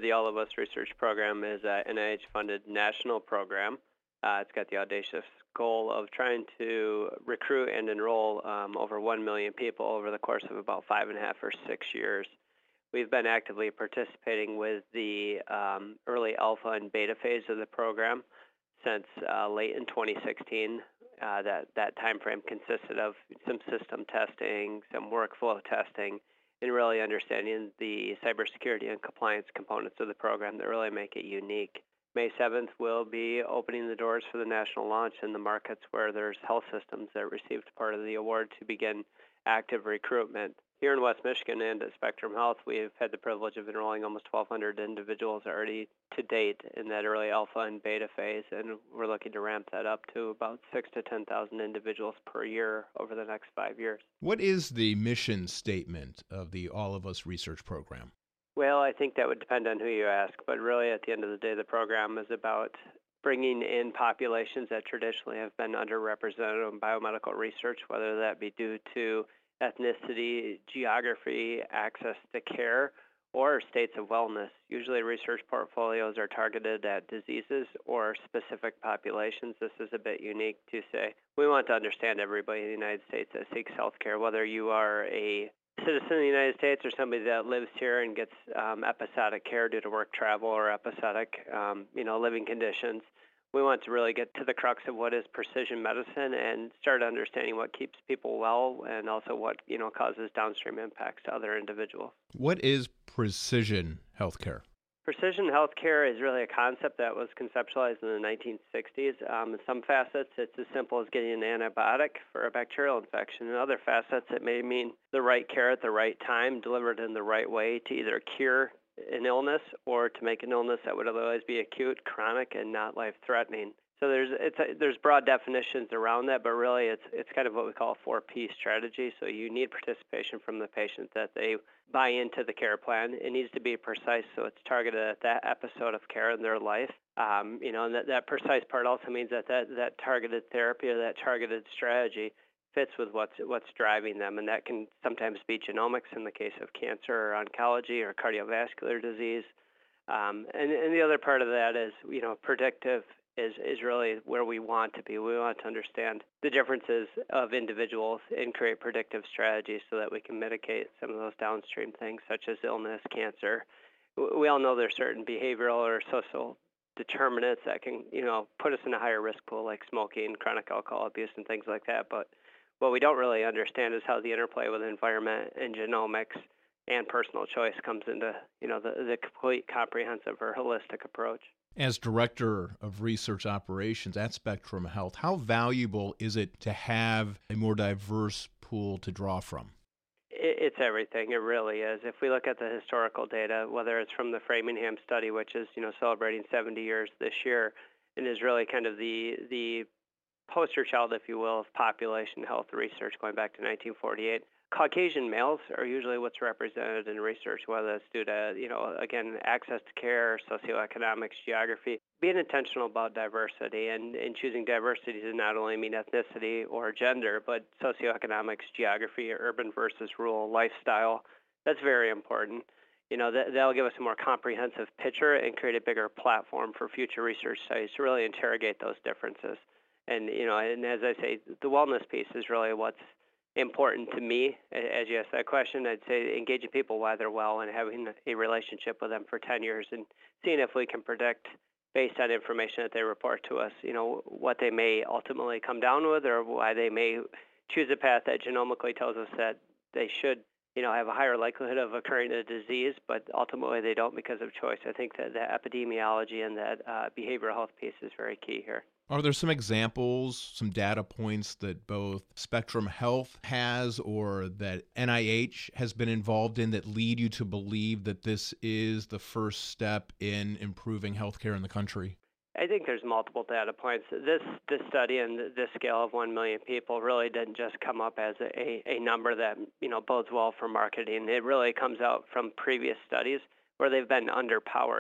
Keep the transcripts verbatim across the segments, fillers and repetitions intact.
the All of Us research program is an N I H-funded national program. Uh, it's got the audacious goal of trying to recruit and enroll um, over one million people over the course of about five and a half or six years. We've been actively participating with the um, early alpha and beta phase of the program since uh, late in twenty sixteen. Uh, that, that time frame consisted of some system testing, some workflow testing, and really understanding the cybersecurity and compliance components of the program that really make it unique. May seventh, we'll be opening the doors for the national launch in the markets where there's health systems that received part of the award to begin active recruitment. Here in West Michigan and at Spectrum Health, we've had the privilege of enrolling almost twelve hundred individuals already to date in that early alpha and beta phase, and we're looking to ramp that up to about six to ten thousand individuals per year over the next five years. What is the mission statement of the All of Us research program? Well, I think that would depend on who you ask, but really at the end of the day, the program is about bringing in populations that traditionally have been underrepresented in biomedical research, whether that be due to ethnicity, geography, access to care, or states of wellness. Usually research portfolios are targeted at diseases or specific populations. This is a bit unique to say we want to understand everybody in the United States that seeks health care, whether you are a citizen of the United States or somebody that lives here and gets um, episodic care due to work travel or episodic um, you know, living conditions. We want to really get to the crux of what is precision medicine and start understanding what keeps people well and also what, you know, causes downstream impacts to other individuals. What is precision healthcare? Precision healthcare is really a concept that was conceptualized in the nineteen sixties. Um, in some facets, it's as simple as getting an antibiotic for a bacterial infection. In other facets, it may mean the right care at the right time, delivered in the right way to either cure an illness or to make an illness that would otherwise be acute, chronic, and not life-threatening. So there's it's a, there's broad definitions around that, but really it's it's kind of what we call a four-P strategy. So you need participation from the patient that they buy into the care plan. It needs to be precise, so it's targeted at that episode of care in their life. Um, you know, and that, that precise part also means that, that that targeted therapy or that targeted strategy fits with what's what's driving them, and that can sometimes be genomics in the case of cancer or oncology or cardiovascular disease. Um, and, and the other part of that is, you know, predictive is, is really where we want to be. We want to understand the differences of individuals and create predictive strategies so that we can mitigate some of those downstream things such as illness, cancer. We all know there's certain behavioral or social determinants that can, you know, put us in a higher risk pool like smoking, chronic alcohol abuse, and things like that. But what we don't really understand is how the interplay with environment and genomics and personal choice comes into, you know, the, the complete comprehensive or holistic approach. As Director of Research Operations at Spectrum Health, how valuable is it to have a more diverse pool to draw from? It's everything. It really is. If we look at the historical data, whether it's from the Framingham study, which is, you know, celebrating seventy years this year, and is really kind of the the poster child, if you will, of population health research going back to nineteen forty-eight. Caucasian males are usually what's represented in research, whether it's due to, you know, again, access to care, socioeconomics, geography. Being intentional about diversity and, and choosing diversity to not only mean ethnicity or gender, but socioeconomics, geography, urban versus rural lifestyle. That's very important. You know, that, that'll give us a more comprehensive picture and create a bigger platform for future research studies to really interrogate those differences. And, you know, and as I say, the wellness piece is really what's important to me. As you asked that question, I'd say engaging people while they're well and having a relationship with them for ten years and seeing if we can predict, based on information that they report to us, you know, what they may ultimately come down with or why they may choose a path that genomically tells us that they should, you know, have a higher likelihood of occurring a disease, but ultimately they don't because of choice. I think that the epidemiology and that uh, behavioral health piece is very key here. Are there some examples, some data points that both Spectrum Health has or that N I H has been involved in that lead you to believe that this is the first step in improving healthcare in the country? I think there's multiple data points. This this study and this scale of one million people really didn't just come up as a, a number that, you know, bodes well for marketing. It really comes out from previous studies where they've been underpowered.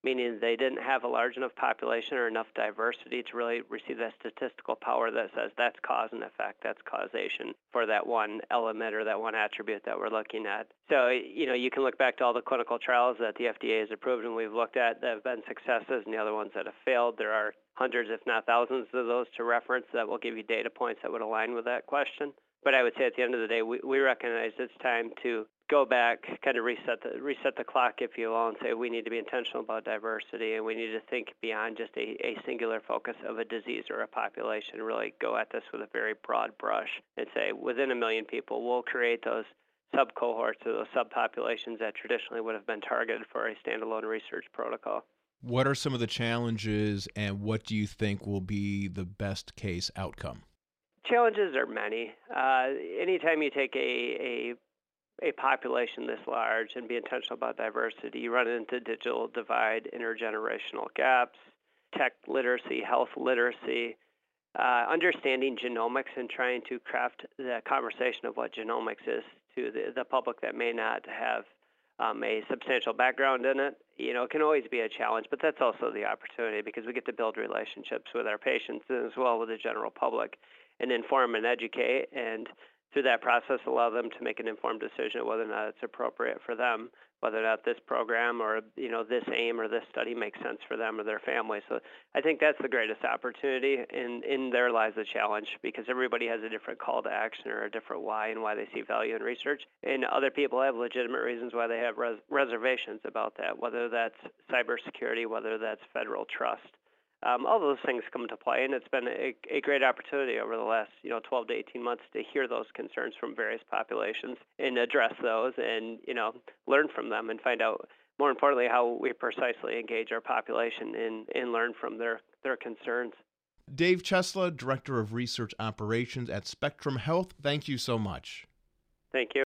meaning they didn't have a large enough population or enough diversity to really receive that statistical power that says that's cause and effect, that's causation for that one element or that one attribute that we're looking at. So, you know, you can look back to all the clinical trials that the F D A has approved and we've looked at that have been successes and the other ones that have failed. There are hundreds, if not thousands of those to reference that will give you data points that would align with that question. But I would say at the end of the day, we, we recognize it's time to go back, kind of reset the reset the clock, if you will, and say we need to be intentional about diversity, and we need to think beyond just a, a singular focus of a disease or a population, really go at this with a very broad brush and say within a million people, we'll create those sub-cohorts or those subpopulations that traditionally would have been targeted for a standalone research protocol. What are some of the challenges, and what do you think will be the best case outcome? Challenges are many. Uh, anytime you take a, a, a population this large and be intentional about diversity, you run into digital divide, intergenerational gaps, tech literacy, health literacy, uh, understanding genomics and trying to craft the conversation of what genomics is to the, the public that may not have um, a substantial background in it. You know, it can always be a challenge, but that's also the opportunity because we get to build relationships with our patients as well with the general public, and inform and educate, and through that process allow them to make an informed decision of whether or not it's appropriate for them, whether or not this program or, you know, this aim or this study makes sense for them or their family. So I think that's the greatest opportunity, and in there lies the challenge because everybody has a different call to action or a different why and why they see value in research, and other people have legitimate reasons why they have res- reservations about that, whether that's cybersecurity, whether that's federal trust. Um, all those things come into play, and it's been a, a great opportunity over the last, you know, twelve to eighteen months to hear those concerns from various populations and address those, and you know, learn from them and find out, more importantly, how we precisely engage our population and, and learn from their, their concerns. Dave Ciesla, Director of Research Operations at Spectrum Health, thank you so much. Thank you.